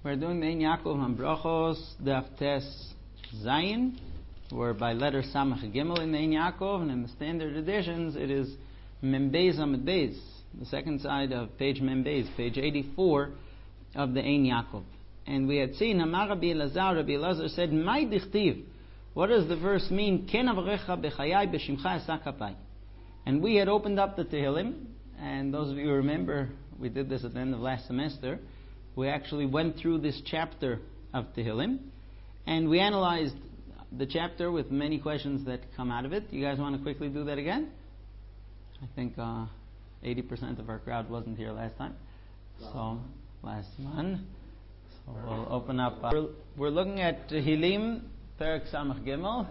We're doing the Ein Yaakov Hambrachos Daf Tes Zayin. We're by letter Samach Gimel in the Ein Yaakov, and in the standard editions it is Mem Beis Amud Beis, the second side of page Mem Beis, page 84 of the Ein Yaakov. And we had seen Amar Rabbi Elazar said, "Mai dichtiv." What does the verse mean? Ken avrecha bechayai b'shimcha esa kapai. And we had opened up the Tehillim, and those of you who remember, we did this at the end of last semester. We actually went through this chapter of Tehillim, and we analyzed the chapter with many questions that come out of it. You guys want to quickly do that again? I think 80% of our crowd wasn't here last time. So, last one. So we'll open up. We're looking at Tehillim, Perek Samach Gimel.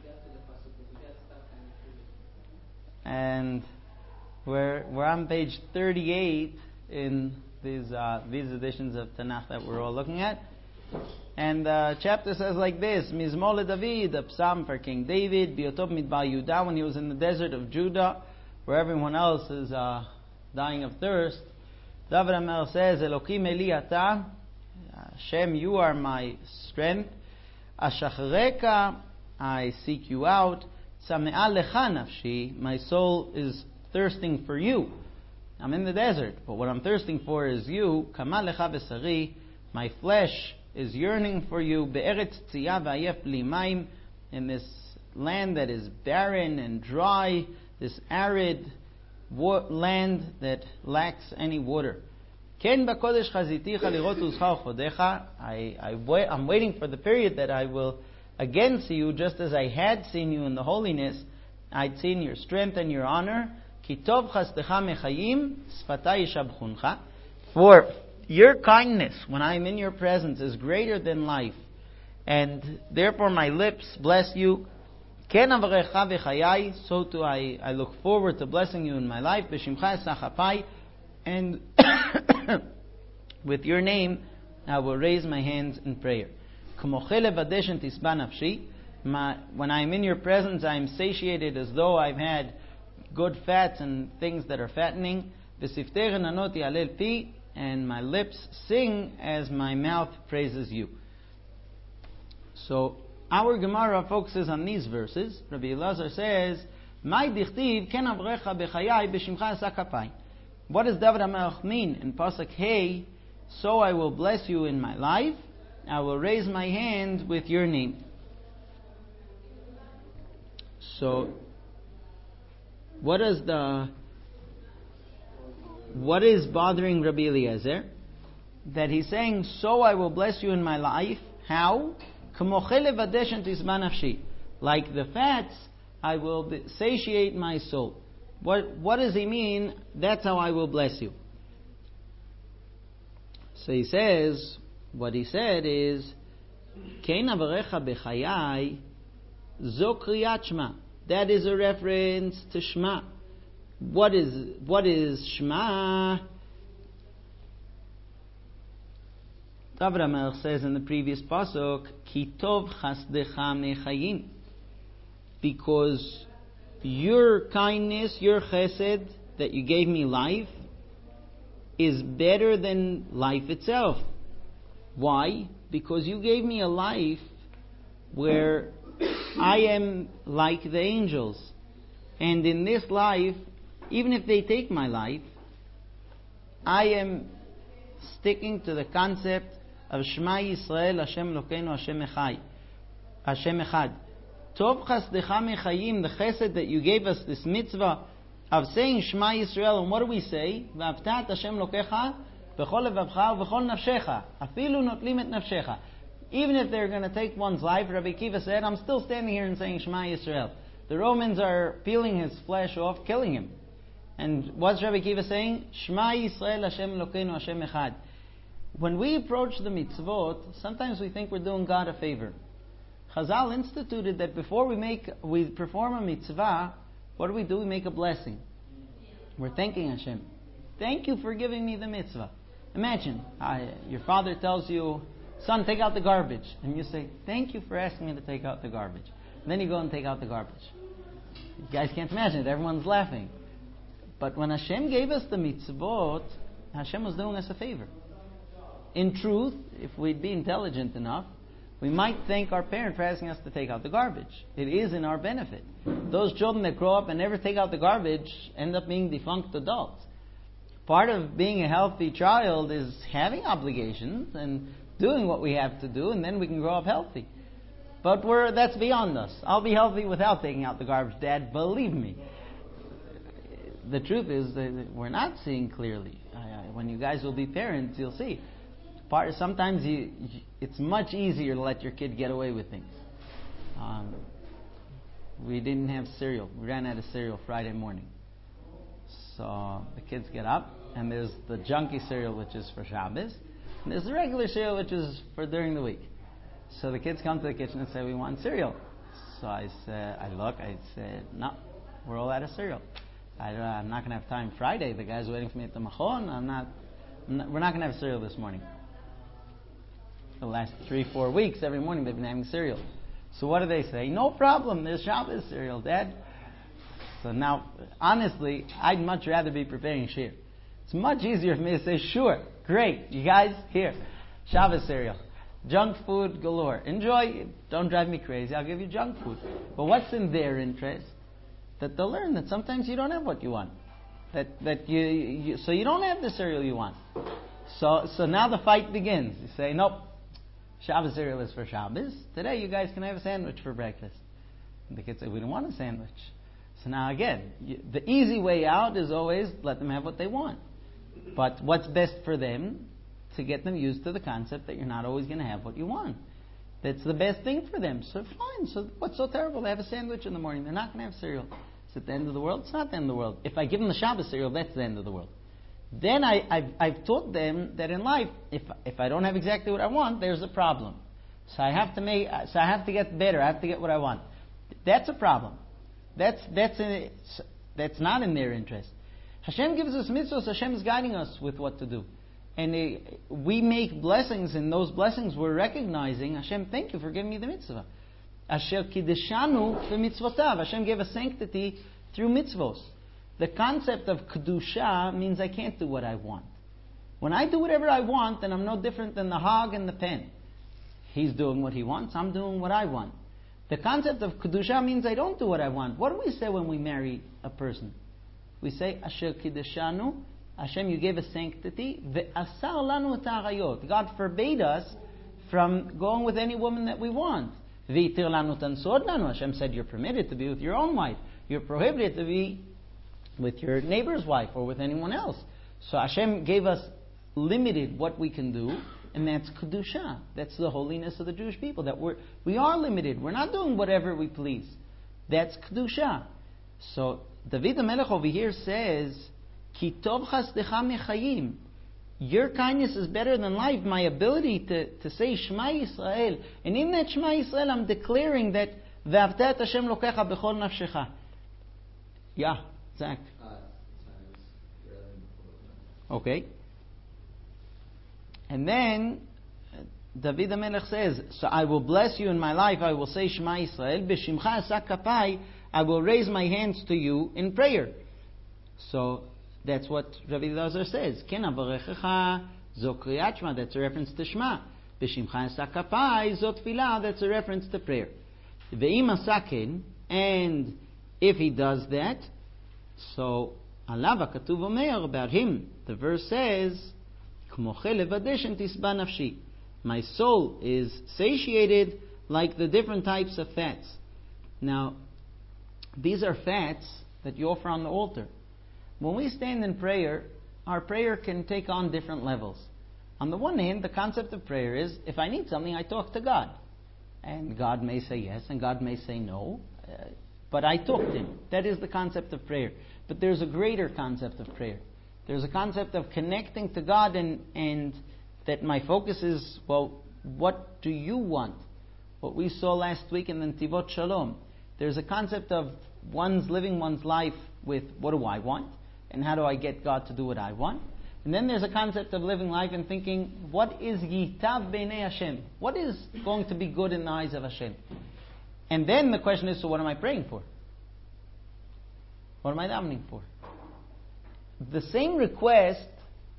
And we're on page 38 in these editions of Tanakh that we're all looking at. And the chapter says like this: Mizmor David, a psalm for King David, Biotov Midbar Yudah, when he was in the desert of Judah, where everyone else is dying of thirst. David HaMelech says, Elokim Eli Ata, Hashem, you are my strength. Ashachreka, I seek you out. Tzamea lecha nafshi, my soul is thirsting for you. I'm in the desert, but what I'm thirsting for is you. Kama lecha besari, my flesh is yearning for you. Be'eretz tziyah v'ayef bli mayim, in this land that is barren and dry, this arid land that lacks any water. Ken b'kodesh chaziticha lirot uzcha uchodecha, I'm waiting for the period that I will again see you, just as I had seen you in the holiness. I'd seen your strength and your honor. Kitov chastecha mechayim, sfatai yishabchuncha. For your kindness, when I am in your presence, is greater than life, and therefore my lips bless you. Ken avarecha v'chayai, so too I look forward to blessing you in my life. B'shimcha esachapai, and with your name I will raise my hands in prayer. When I am in your presence, I am satiated as though I've had good fats and things that are fattening. And my lips sing as my mouth praises you. So our Gemara focuses on these verses. Rabbi Elazar says, "My dichtiv ken avrecha bechayai b'shimcha esakapai." What does David HaMelech mean in Pasuk Hey? So I will bless you in my life. I will raise my hand with your name. So, what is bothering Rabbi Eliezer? That he's saying, so I will bless you in my life. How? Like the fats, I will satiate my soul. What does he mean? That's how I will bless you. So he says, what he said is, Kein avarecha bechayai zo kriyat shma. That is a reference to Shema. What is Shema? David HaMelech says in the previous pasuk, Ki tov chasdecha mechayim, because your kindness, your chesed, that you gave me life, is better than life itself. Why? Because you gave me a life where I am like the angels. And in this life, even if they take my life, I am sticking to the concept of Shema Yisrael, Hashem Elokeinu, Hashem Echad. Tov chasdecha mechayim, the chesed that you gave us, this mitzvah of saying Shema Yisrael, and what do we say? V'avtat Hashem Elokecha b'chol levavcha u'b'chol nafshecha, afilu notlim et nafshecha. Even if they're going to take one's life, Rabbi Akiva said, I'm still standing here and saying Shema Yisrael. The Romans are peeling his flesh off, killing him. And what's Rabbi Akiva saying? Shema Yisrael, Hashem Elokeinu, Hashem Echad. When we approach the mitzvot, sometimes we think we're doing God a favor. Chazal instituted that before we perform a mitzvah, what do? We make a blessing. We're thanking Hashem. Thank you for giving me the mitzvah. Imagine, your father tells you, son, take out the garbage. And you say, thank you for asking me to take out the garbage. And then you go and take out the garbage. You guys can't imagine it. Everyone's laughing. But when Hashem gave us the mitzvot, Hashem was doing us a favor. in truth, if we'd be intelligent enough, we might thank our parent for asking us to take out the garbage. It is in our benefit. Those children that grow up and never take out the garbage end up being defunct adults. Part of being a healthy child is having obligations and doing what we have to do, and then we can grow up healthy. But that's beyond us. I'll be healthy without taking out the garbage, Dad. Believe me. The truth is that we're not seeing clearly. When you guys will be parents, you'll see. Sometimes it's much easier to let your kid get away with things. We didn't have cereal. We ran out of cereal Friday morning. So the kids get up, and there's the junky cereal, which is for Shabbos, and there's the regular cereal, which is for during the week. So the kids come to the kitchen and say, we want cereal. So I said, no, we're all out of cereal. I'm not going to have time Friday. The guy's waiting for me at the Machon. We're not going to have cereal this morning. The last 3-4 weeks, every morning they've been having cereal. So what do they say? No problem, there's Shabbos cereal, Dad. So now, honestly, I'd much rather be preparing shir. It's much easier for me to say, sure, great, you guys, here, Shabbos cereal. Junk food galore. Enjoy. Don't drive me crazy. I'll give you junk food. But what's in their interest? That they'll learn that sometimes you don't have what you want. So you don't have the cereal you want. So now the fight begins. You say, nope, Shabbos cereal is for Shabbos. Today you guys can have a sandwich for breakfast. And the kids say, we don't want a sandwich. So now again, the easy way out is always let them have what they want. But what's best for them? To get them used to the concept that you're not always going to have what you want. That's the best thing for them. So fine. So what's so terrible? They have a sandwich in the morning. They're not going to have cereal. Is it the end of the world? It's not the end of the world. If I give them the Shabbos cereal, that's the end of the world. Then I've taught them that in life, if I don't have exactly what I want, there's a problem. So I have to get better. I have to get what I want. That's a problem. That's not in their interest. Hashem gives us mitzvahs. Hashem is guiding us with what to do. And we make blessings, and those blessings we're recognizing. Hashem, thank you for giving me the mitzvah. Asher kiddushanu v'mitzvotav. Hashem gave us sanctity through mitzvos. The concept of kedusha means I can't do what I want. When I do whatever I want, then I'm no different than the hog and the pen. He's doing what he wants. I'm doing what I want. The concept of kedusha means I don't do what I want. What do we say when we marry a person? We say Asher kiddushanu. Hashem, you gave us sanctity. Ve'asar lanu et ha'arayot. God forbade us from going with any woman that we want. Ve'iter lanu tansod lanu. Hashem said you're permitted to be with your own wife. You're prohibited to be with your neighbor's wife or with anyone else. So Hashem gave us limited what we can do, and that's kedusha. That's the holiness of the Jewish people. That we are limited. We're not doing whatever we please. That's kedusha. So David HaMelech over here says, Ki tov chasdecha mechayim. Your kindness is better than life. My ability to say Shema Yisrael. And in that Shema Yisrael, I'm declaring that Ve'avta et Hashem lokecha bechol nafshecha. Yeah, Zach. Okay. And then David HaMelech says, so I will bless you in my life. I will say Shema Yisrael. B'shimcha asa kapai. I will raise my hands to you in prayer. So that's what Rabbi Elazar says. Ken avarechecha zo kriyat shema. That's a reference to Shema. B'shimcha asa kapai zo tefillah. That's a reference to prayer. Ve'im asaken, and if he does that, so alav hakatuv omer, about him, the verse says, K'moche levadesh en tisba nafshi. My soul is satiated like the different types of fats. Now, these are fats that you offer on the altar. When we stand in prayer, our prayer can take on different levels. On the one hand, the concept of prayer is, if I need something, I talk to God. And God may say yes, and God may say no. But I talk to Him. That is the concept of prayer. But there's a greater concept of prayer. There's a concept of connecting to God, and that my focus is, well, what do you want? What we saw last week in the Netivot Shalom. There's a concept of one's living one's life with, what do I want? And how do I get God to do what I want? And then there's a concept of living life and thinking, what is Yitav B'nei Hashem? What is going to be good in the eyes of Hashem? And then the question is, so what am I praying for? What am I davening for? The same request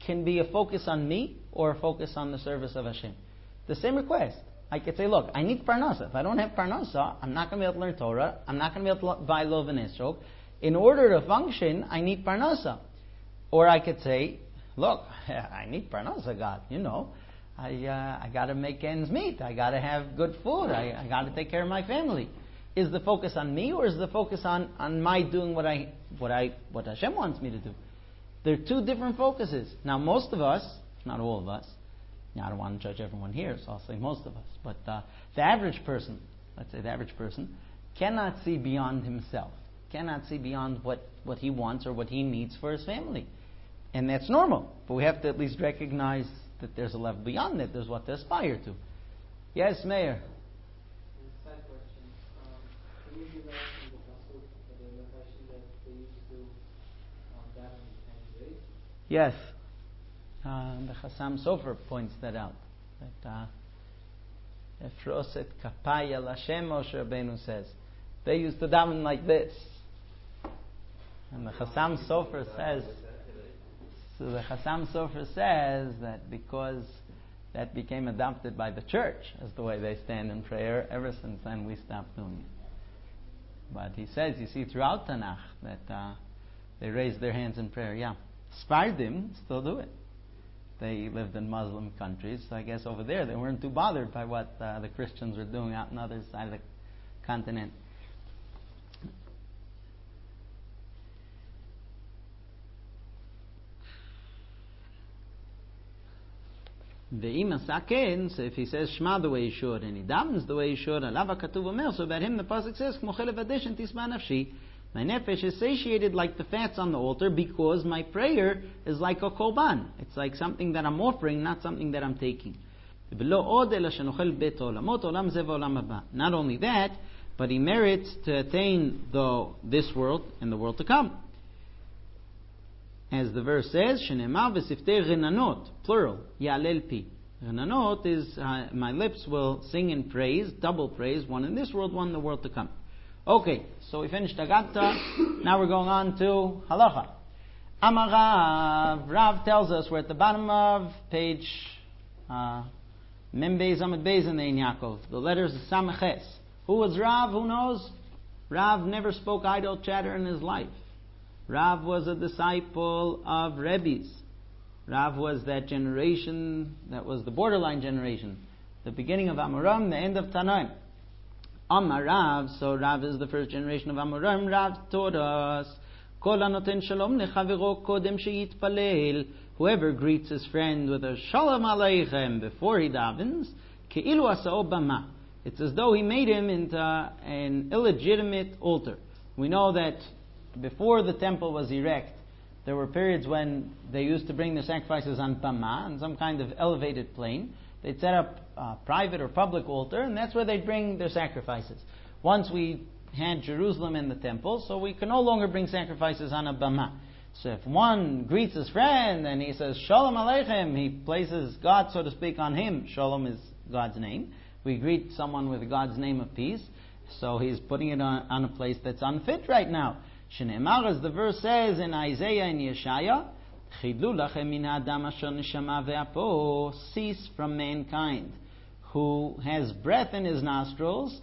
can be a focus on me or a focus on the service of Hashem. The same request. I could say, look, I need parnasa. If I don't have parnasa, I'm not going to be able to learn Torah. I'm not going to be able to buy love and esrog. In order to function, I need parnasa. Or I could say, look, I need parnasa, God. I got to make ends meet. I got to have good food. I got to take care of my family. Is the focus on me, or is the focus on my doing what Hashem wants me to do? They're two different focuses. Now, most of us, not all of us, I don't want to judge everyone here, so I'll say most of us, but the average person, let's say the average person, cannot see beyond himself, cannot see beyond what he wants or what he needs for his family. And that's normal, but we have to at least recognize that there's a level beyond that. There's what to aspire to. Yes, Mayor. Side question. Can you give us in the pasuk the notation that they used to daven in ways? Yes. The Chassam Sofer points that out. That Efroset Kapaya Lashem, Moshe Rabbeinu says. They used to daven like this. And the Chassam Sofer says that because that became adopted by the church as the way they stand in prayer, ever since then we stopped doing it. But he says, you see throughout Tanakh, that they raise their hands in prayer. Yeah. Sfardim still do it. They lived in Muslim countries, so I guess over there they weren't too bothered by what the Christians were doing out on the other side of the continent. So if he says Shema the way he should, and he davens the way he should, Alav HaKatuv Omer, so about him the pasuk says, K'mo chelev adeshen tisma nafshi, my nefesh is satiated like the fats on the altar because my prayer is like a korban. It's like something that I'm offering, not something that I'm taking. Not only that, but he merits to attain this world and the world to come. As the verse says, Shenemar v'siftei renanot, plural, ya'alel pi. Renanot is, my lips will sing in praise, double praise, one in this world, one in the world to come. Okay, so we finished Agatta. Now we're going on to Halacha. Amar Rav. Rav tells us we're at the bottom of page Mem Beis Amud Beis in the Ein Yaakov. The letters of Samaches. Who was Rav? Who knows? Rav never spoke idle chatter in his life. Rav was a disciple of Rebbe's. Rav was that generation that was the borderline generation. The beginning of Amoram, the end of Tanoim. Amar Rav, so Rav is the first generation of Amoram. Rav taught us, Kol hanoten shalom lechavero kodem sheyitpalel. Whoever greets his friend with a shalom aleichem before he davens, keilu asao bama. It's as though he made him into an illegitimate altar. We know that before the temple was erect, there were periods when they used to bring their sacrifices on bama, on some kind of elevated plane. They'd set up a private or public altar, and that's where they'd bring their sacrifices. Once we had Jerusalem and the temple, so we can no longer bring sacrifices on a bama. So if one greets his friend and he says, Shalom Aleichem, he places God, so to speak, on him. Shalom is God's name. We greet someone with God's name of peace. So he's putting it on a place that's unfit right now. Shneimar, as the verse says in Isaiah and Yeshaya, cease from mankind who has breath in his nostrils.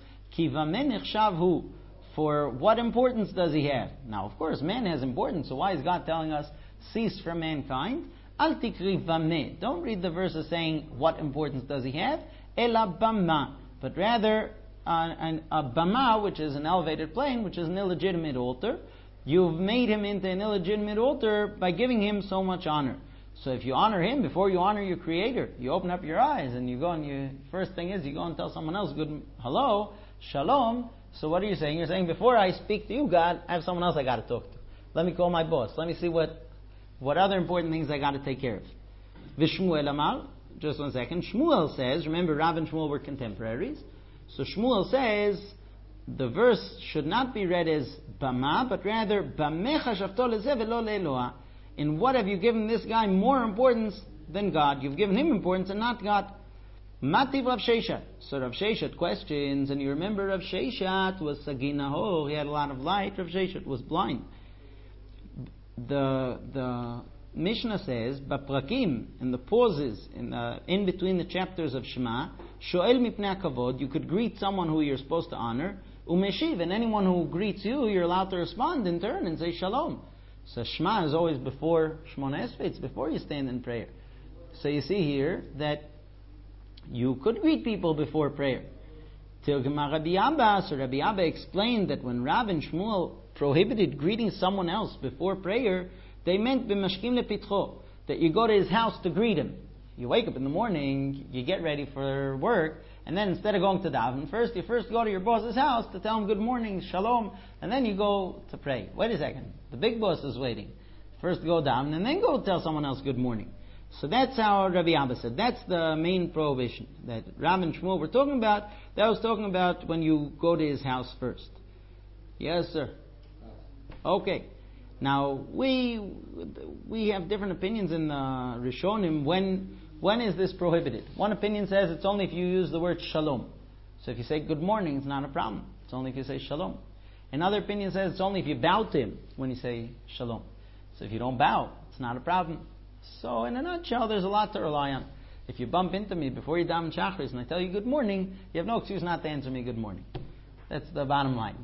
For what importance does he have? Now, of course, man has importance, so why is God telling us cease from mankind? Al tikri vameh. Don't read the verses saying what importance does he have. Ela bama, but rather a bama, which is an elevated plane, which is an illegitimate altar. You've made him into an illegitimate altar by giving him so much honor. So if you honor him before you honor your Creator, you open up your eyes and you go and first thing is you go and tell someone else, good hello, shalom. So what are you saying? You're saying before I speak to you, God, I have someone else I got to talk to. Let me call my boss. Let me see what other important things I got to take care of. Vishmuel Amar, just 1 second. Shmuel says, remember Rav and Shmuel were contemporaries. So Shmuel says, the verse should not be read as Bama, but rather Bamecha Shavto Lezeh Velo Le'Eloah. In what have you given this guy more importance than God? You've given him importance and not God. Mativ Rav Sheshet. So Rav Sheshet questions, and you remember Rav Sheshet was Sagi Nahor, he had a lot of light. Rav Sheshet was blind. The Mishnah says, Baprakim, in the pauses, in between the chapters of Shema, Shoel mipnei kavod, you could greet someone who you're supposed to honor, Umeshiv, and anyone who greets you, you're allowed to respond in turn and say Shalom. So Shema is always before Shmona Esrei, it's before you stand in prayer. So you see here that you could greet people before prayer. Till Gemara Rabbi Abba, so Rabbi Abba explained that when Rav and Shmuel prohibited greeting someone else before prayer, they meant b'mashkim lepitcho, that you go to his house to greet him. You wake up in the morning, you get ready for work, and then instead of going to daven, you first go to your boss's house to tell him good morning, shalom, and then you go to pray. Wait a second, the big boss is waiting. First go daven, and then go tell someone else good morning. So that's how Rabbi Abba said. That's the main prohibition that Rav and Shmuel were talking about. That was talking about when you go to his house first. Yes, sir. Okay. Now we have different opinions in the Rishonim. When is this prohibited? One opinion says it's only if you use the word shalom. So if you say good morning, it's not a problem. It's only if you say shalom. Another opinion says it's only if you bow to him when you say shalom. So if you don't bow, it's not a problem. So in a nutshell, there's a lot to rely on. If you bump into me before you daven Shachris and I tell you good morning, you have no excuse not to answer me good morning. That's the bottom line.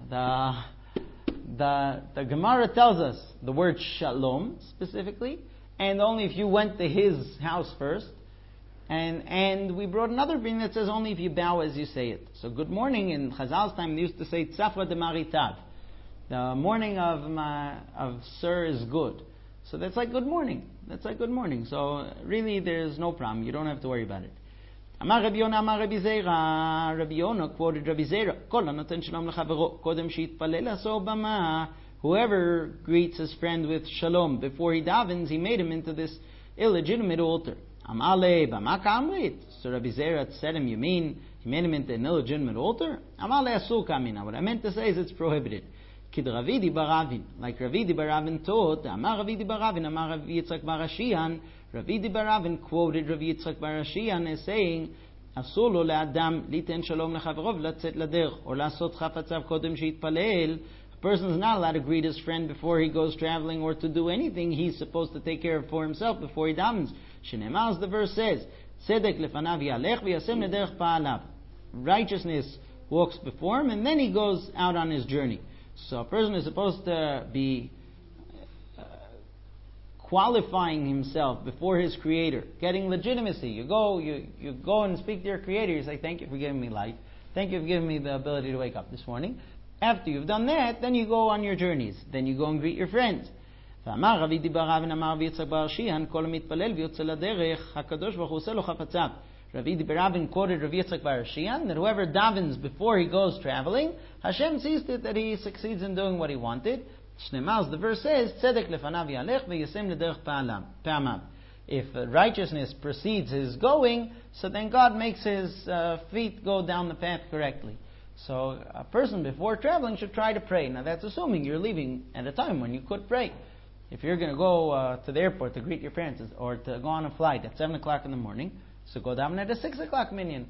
The Gemara tells us the word shalom specifically, and only if you went to his house first. And we brought another opinion that says only if you bow as you say it. So good morning in Chazal's time they used to say tzafra de maritav. The morning of sir is good. So that's like good morning. That's like good morning. So really there's no problem. You don't have to worry about it. Amar Rabbi Yonah, Amar Rabbi Zera. Rabbi Yonah quoted Rabbi Zera. Kol hanoten shalom lechavero kodem sheitpalel aso bama. Whoever greets his friend with shalom before he davens, he made him into this illegitimate altar. Amar le bama kamrit. So Rabbi Zera said him, you mean he made him into an illegitimate altar? Amar le asur kamina. What I meant to say is it's prohibited. Kid Ravidi Baravin, like Ravidi Baravin taught, Amar Ravidi Baravin, Amar Rav Yitzchak bar Ashiyan. Ravidi Baravin quoted Rav Yitzchak bar Ashiyan as saying, Asur lo le'adam liten shalom lechaverov latzet laderech, or lasot chafetzav kodem sheitpalel. A person is not allowed to greet his friend before he goes traveling or to do anything. He's supposed to take care of for himself before he davens. Shenemar, as the verse says, Tzedek lefanav yalech v'yasem lederech pa'alav. Righteousness walks before him and then he goes out on his journey. So a person is supposed to be qualifying himself before his Creator, getting legitimacy. You go and speak to your Creator. You say, thank you for giving me life. Thank you for giving me the ability to wake up this morning. After you've done that, then you go on your journeys. Then you go and greet your friends. Ravidi Baravin quoted Rav Yitzchak bar Ashiyan that whoever davens before he goes traveling, Hashem sees to it that he succeeds in doing what he wanted. Shnemaz, the verse says, Tzedek lefanav yalech v'yasem lederech pa'amav. If righteousness precedes his going, so then God makes his feet go down the path correctly. So a person before traveling should try to pray. Now that's assuming you're leaving at a time when you could pray. If you're going to go to the airport to greet your parents or to go on a flight at 7 o'clock in the morning, so go daven at a 6 o'clock minyan.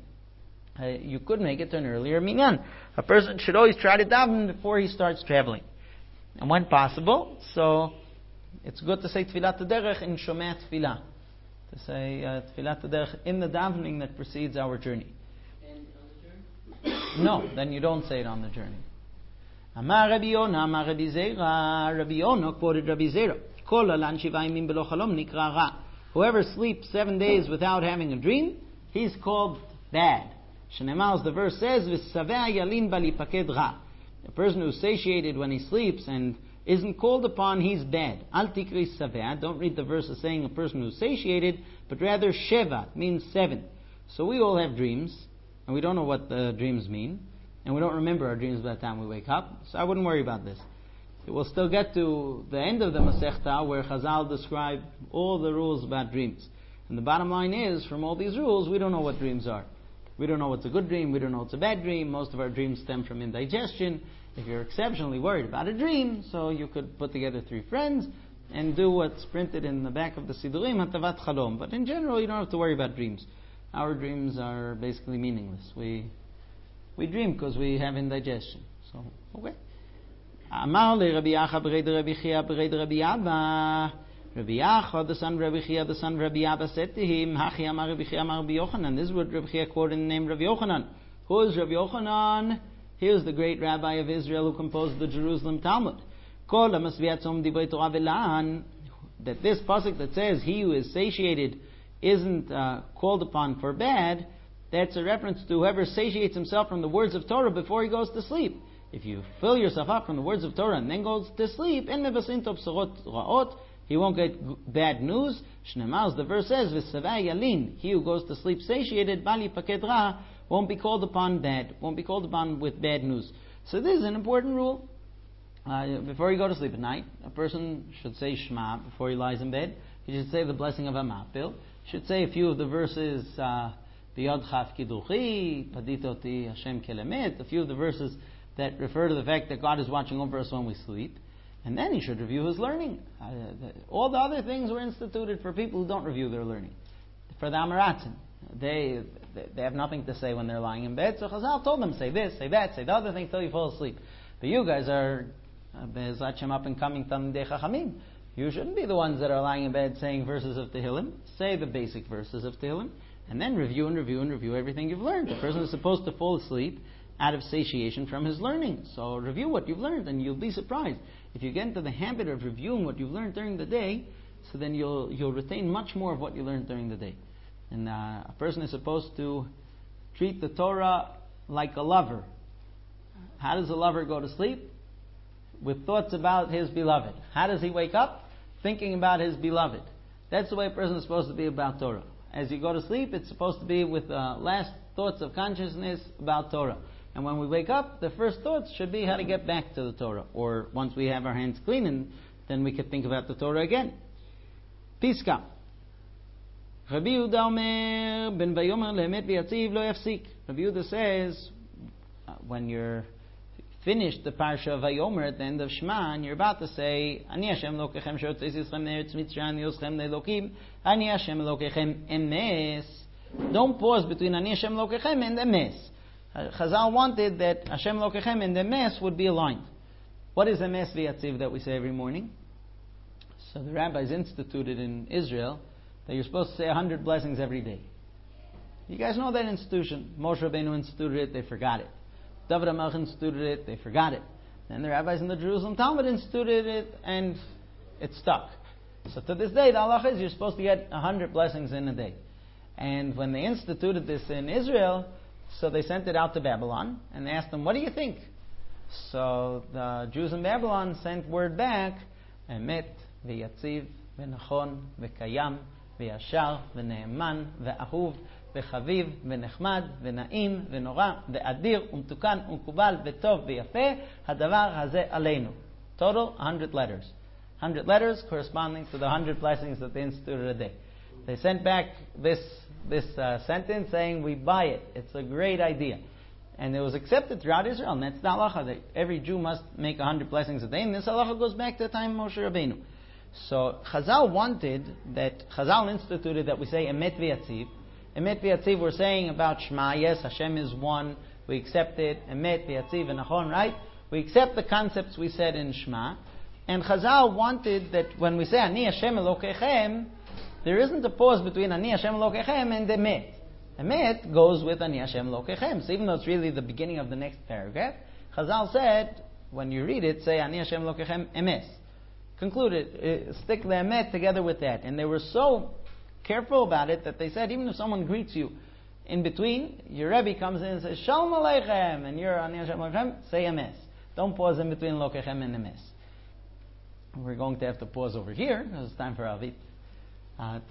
You could make it to an earlier minyan. A person should always try to daven before he starts traveling. And when possible, so it's good to say Tfilat Derech in Shomei Tfilah. To say Tfilat Derech in the davening that precedes our journey. And on the journey? No, then you don't say it on the journey. Amar Rabbi Yonah, Amar Rabbi Zera. Rabbi Yonah quoted Rabbi Zera. Kol alan shiva yamim belo chalom nikra ra. Whoever sleeps 7 days without having a dream, he's called bad. Shenemar, as the verse says, V'saveh yalin balipaked ra. A person who's satiated when he sleeps and isn't called upon, he's bad. Al tikri saveh. Don't read the verse as saying a person who's satiated, but rather sheva, means 7. So we all have dreams, and we don't know what the dreams mean, and we don't remember our dreams by the time we wake up, so I wouldn't worry about this. We'll still get to the end of the Masechta where Chazal describe all the rules about dreams. And the bottom line is, from all these rules, we don't know what dreams are. We don't know what's a good dream, we don't know what's a bad dream. Most of our dreams stem from indigestion. If you're exceptionally worried about a dream, so you could put together 3 friends and do what's printed in the back of the Sidurim, Hatavat Chalom. But in general, you don't have to worry about dreams. Our dreams are basically meaningless. We dream because we have indigestion. So, okay. Amar le Rabbi Acha b'rei de Rabbi Chia b'rei de Rabbi Abba. Rabbi Yacha, the son of Rabbi Chia, the son of Rabbi Abba, said to him, Hachi amar Rabbi Chia amar Rabbi Yochanan. This is what Rabbi Chia quoted in the name of Rabbi Yochanan. Who is Rabbi Yochanan? Here's the great rabbi of Israel who composed the Jerusalem Talmud. That this pasuk that says, he who is satiated isn't called upon for bad, that's a reference to whoever satiates himself from the words of Torah before he goes to sleep. If you fill yourself up from the words of Torah and then goes to sleep, he won't get bad news. Shneimar, the verse says, he who goes to sleep satiated, bali pakedra, won't be called upon bad, won't be called upon with bad news. So this is an important rule. Before you go to sleep at night, a person should say Shema before he lies in bed. He should say the blessing of a mapil. He should say a few of the verses, B'yod chaf kiduchi, paditoti Hashem kelemet, a few of the verses that refer to the fact that God is watching over us when we sleep. And then he should review his learning. All the other things were instituted for people who don't review their learning. For the Amaratzim, they have nothing to say when they're lying in bed. So Chazal told them, say this, say that, say the other thing till you fall asleep. But you guys are Be'ezrat Hashem up and coming Talmidei Chachamim. You shouldn't be the ones that are lying in bed saying verses of Tehillim. Say the basic verses of Tehillim, and then review everything you've learned. The person is supposed to fall asleep out of satiation from his learning. So review what you've learned, and you'll be surprised. If you get into the habit of reviewing what you've learned during the day, so then you'll retain much more of what you learned during the day. And a person is supposed to treat the Torah like a lover. How does a lover go to sleep? With thoughts about his beloved. How does he wake up? Thinking about his beloved. That's the way a person is supposed to be about Torah. As you go to sleep, it's supposed to be with last thoughts of consciousness about Torah. And when we wake up, the first thoughts should be how to get back to the Torah. Or once we have our hands clean, then we could think about the Torah again. Piska. Rabbi Yehuda Omer, ben vayomer lehemet v'yatziv lo yafsik. Rabbi Yehuda says, when you're finished the parsha of Vayomer at the end of Shema, and you're about to say, Ani Hashem Elokechem she'otziz Yisrael me'eretz Mitzrayim Yoschem le'Elokim, Ani Hashem Elokechem emes. Don't pause between Ani Hashem Elokechem and emes. Chazal wanted that Hashem Elokechem and emes would be aligned. What is emes v'yatziv that we say every morning? So the rabbis instituted in Israel that you're supposed to say 100 blessings every day. You guys know that institution. Moshe Rabbeinu instituted it, they forgot it. David HaMelech instituted it, they forgot it. Then the rabbis in the Jerusalem Talmud instituted it, and it stuck. So to this day, the halacha is you're supposed to get 100 blessings in a day. And when they instituted this in Israel, so they sent it out to Babylon, and they asked them, what do you think? So the Jews in Babylon sent word back, Emet, v'yatziv, v'nachon, v'kayam, v'yashar, v'ne'eman, v'ahuv, וחביב ונחמד ונעים ונורא ואדיר ומתוקן ומקובל וטוב ויפה הדבר הזה עלינו. Total 100 letters. 100 letters corresponding to the 100 blessings that they instituted a day. They sent back this sentence saying, we buy it. It's a great idea. And it was accepted throughout Israel. And that's the halacha, that every Jew must make 100 blessings a day. And this halacha goes back to the time of Moshe Rabbeinu. So Chazal wanted that, Chazal instituted that we say Emet v'yatziv. Emet v'yatziv, we're saying about Shema, yes, Hashem is one, we accept it, Emet v'yatziv and Nachon, right? We accept the concepts we said in Shema, and Chazal wanted that when we say Ani Hashem Elokechem, there isn't a pause between Ani Hashem Elokechem and Emet. Emet goes with Ani Hashem Elokechem, so even though it's really the beginning of the next paragraph, Chazal said, when you read it, say Ani Hashem Elokechem Emes. Conclude it, stick the Emet together with that, and they were so careful about it that they said even if someone greets you in between, your Rebbe comes in and says Shalom Aleichem, and you're Ani Hashem Aleichem, say Emes. Don't pause in between Lokechem and Emes. We're going to have to pause over here because it's time for Avit.